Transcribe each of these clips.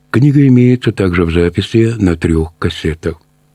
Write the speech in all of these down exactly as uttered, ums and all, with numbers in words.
Книга имеется также в записи на трех кассетах.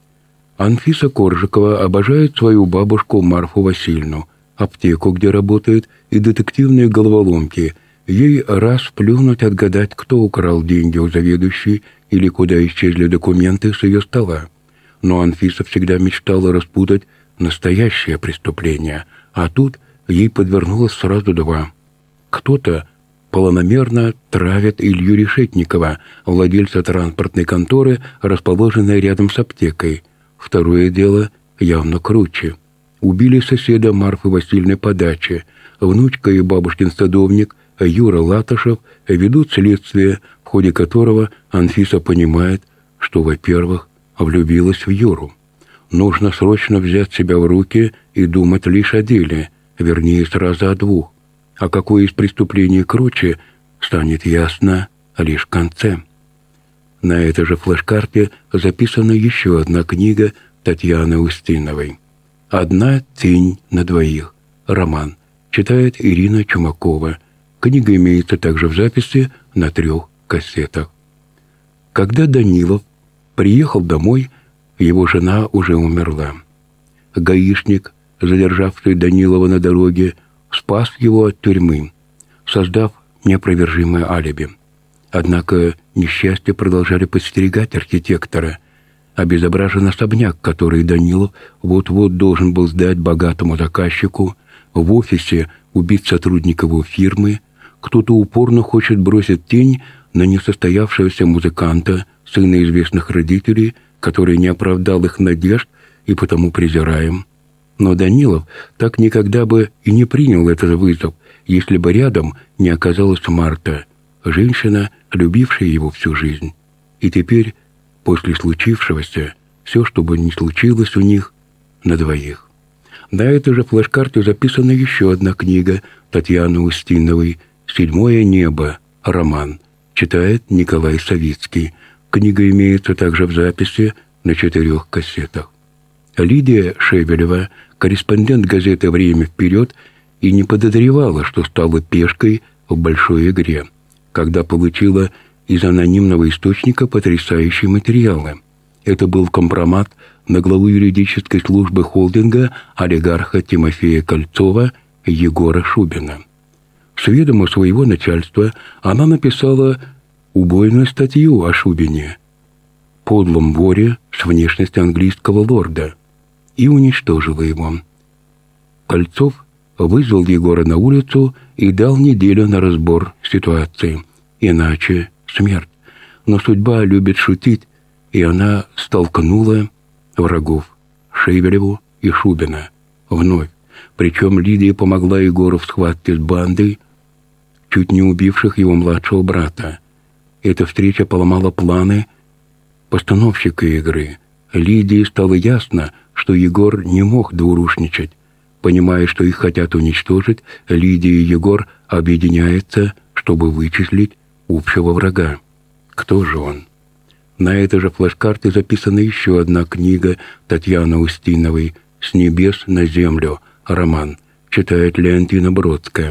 Анфиса Коржикова обожает свою бабушку Марфу Васильевну, аптеку, где работает, и детективные головоломки. Ей раз плюнуть отгадать, кто украл деньги у заведующей или куда исчезли документы с ее стола. Но Анфиса всегда мечтала распутать настоящее преступление, а тут ей подвернулось сразу два. Кто-то планомерно травит Илью Решетникова, владельца транспортной конторы, расположенной рядом с аптекой. Второе дело явно круче. Убили соседа Марфы Васильевны по даче. Внучка и бабушкин садовник Юра Латышев ведут следствие, в ходе которого Анфиса понимает, что, во-первых, влюбилась в Юру. Нужно срочно взять себя в руки и думать лишь о деле, вернее, сразу о двух. А какое из преступлений круче, станет ясно лишь в конце. На этой же флеш-карте записана еще одна книга Татьяны Устиновой. «Одна тень на двоих». Роман. Читает Ирина Чумакова. Книга имеется также в записи на трех кассетах. Когда Данилов приехал домой, его жена уже умерла. Гаишник, задержавший Данилова на дороге, спас его от тюрьмы, создав неопровержимое алиби. Однако несчастья продолжали подстерегать архитектора. Обезображен особняк, который Данилов вот-вот должен был сдать богатому заказчику, в офисе убит сотрудник его фирмы, кто-то упорно хочет бросить тень на несостоявшегося музыканта, сына известных родителей, который не оправдал их надежд и потому презираем. Но Данилов так никогда бы и не принял этот вызов, если бы рядом не оказалась Марта, женщина, любившая его всю жизнь. И теперь, после случившегося, все, что бы ни случилось у них, на двоих. На этой же флеш-карте записана еще одна книга Татьяны Устиновой «Седьмое небо. Роман». Читает Николай Савицкий. Книга имеется также в записи на четырех кассетах. Лидия Шевелева, корреспондент газеты «Время вперед», и не подозревала, что стала пешкой в большой игре, когда получила из анонимного источника потрясающие материалы. Это был компромат на главу юридической службы холдинга олигарха Тимофея Кольцова Егора Шубина. С ведома своего начальства она написала убойную статью о Шубине, подлом воре с внешностью английского лорда, и уничтожила его. Кольцов вызвал Егора на улицу и дал неделю на разбор ситуации. Иначе смерть. Но судьба любит шутить, и она столкнула врагов Шевелеву и Шубина вновь. Причем Лидия помогла Егору в схватке с бандой, чуть не убивших его младшего брата. Эта встреча поломала планы постановщика игры. Лидии стало ясно, что Егор не мог двурушничать. Понимая, что их хотят уничтожить, Лидия и Егор объединяются, чтобы вычислить общего врага. Кто же он? На этой же флеш-карте записана еще одна книга Татьяны Устиновой «С небес на землю. Роман». Читает Леонтина Бродская.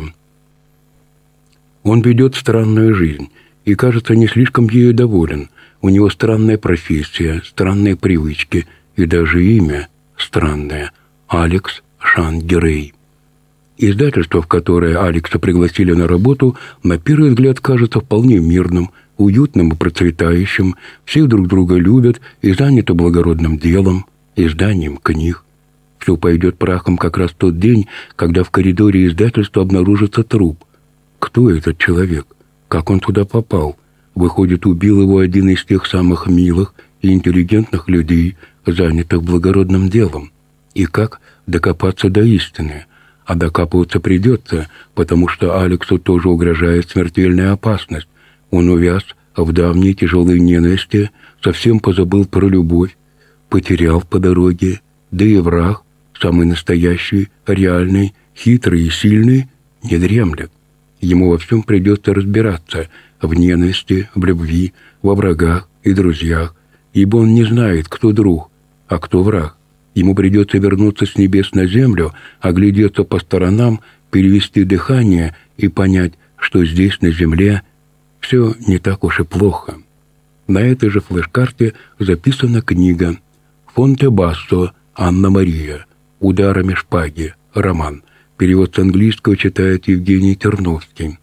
Он ведет странную жизнь и, кажется, не слишком ею доволен. У него странная профессия, странные привычки и даже имя странное – Алекс Шан-Герей. Издательство, в которое Алекса пригласили на работу, на первый взгляд кажется вполне мирным, уютным и процветающим, все друг друга любят и заняты благородным делом, изданием книг. Все пойдет прахом как раз в тот день, когда в коридоре издательства обнаружится труп. Кто этот человек? Как он туда попал? Выходит, убил его один из тех самых милых и интеллигентных людей, занятых благородным делом. И как докопаться до истины? А докапываться придется, потому что Алексу тоже угрожает смертельная опасность. Он увяз в давней тяжелой ненависти, совсем позабыл про любовь, потерял по дороге, да и враг, самый настоящий, реальный, хитрый и сильный, не дремлет. Ему во всем придется разбираться в ненависти, в любви, во врагах и друзьях, ибо он не знает, кто друг, а кто враг. Ему придется вернуться с небес на землю, оглядеться по сторонам, перевести дыхание и понять, что здесь, на земле, все не так уж и плохо. На этой же флеш-карте записана книга Фонтебассо «Анна-Мария. Ударами шпаги. Роман». Перевод с английского читает Евгений Терновский.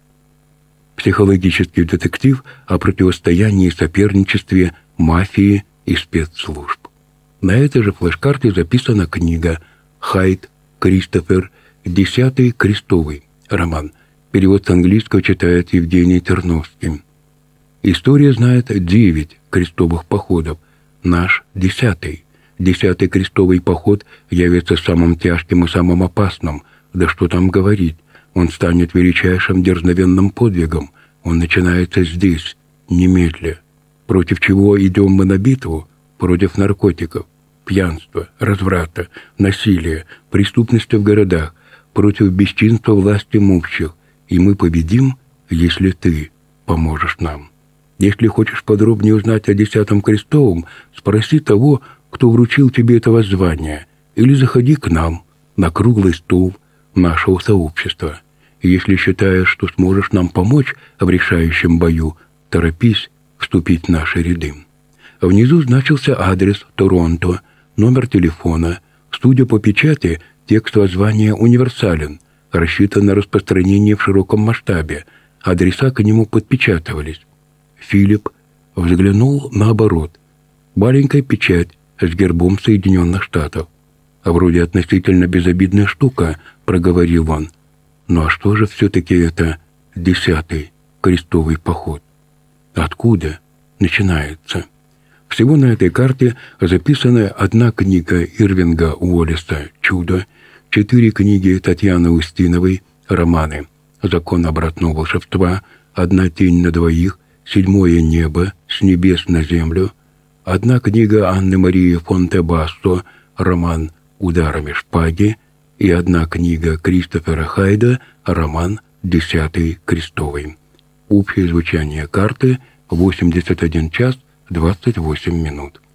Психологический детектив о противостоянии и соперничестве мафии и спецслужб. На этой же флеш-карте записана книга Хайд Кристофер «Десятый крестовый. Роман». Перевод с английского читает Евгений Терновский. История знает девять крестовых походов. Наш десятый. Десятый крестовый поход явится самым тяжким и самым опасным. Да что там говорить. Он станет величайшим дерзновенным подвигом. Он начинается здесь, немедля. Против чего идем мы на битву? Против наркотиков, пьянства, разврата, насилия, преступности в городах, против бесчинства власти имущих. И мы победим, если ты поможешь нам. Если хочешь подробнее узнать о Десятом крестовом, спроси того, кто вручил тебе это воззвание, или заходи к нам на круглый стол нашего сообщества. И если считаешь, что сможешь нам помочь в решающем бою, торопись вступить в наши ряды. Внизу значился адрес Торонто, номер телефона. Судя по печати, текст воззвания универсален, рассчитан на распространение в широком масштабе. Адреса к нему подпечатывались. Филипп взглянул наоборот. Маленькая печать с гербом Соединенных Штатов. А вроде относительно безобидная штука, проговорил он. Ну а что же все-таки это десятый крестовый поход? Откуда начинается? Всего на этой карте записана одна книга Ирвинга Уоллеса «Чудо», четыре книги Татьяны Устиновой, романы «Закон обратного волшебства», «Одна тень на двоих», «Седьмое небо», «С небес на землю», одна книга Анны-Марии Фонтебассо, роман «Ударами шпаги», и одна книга Кристофера Хайда, роман «Десятый крестовый». Общее звучание карты — восемьдесят один час двадцать восемь минут.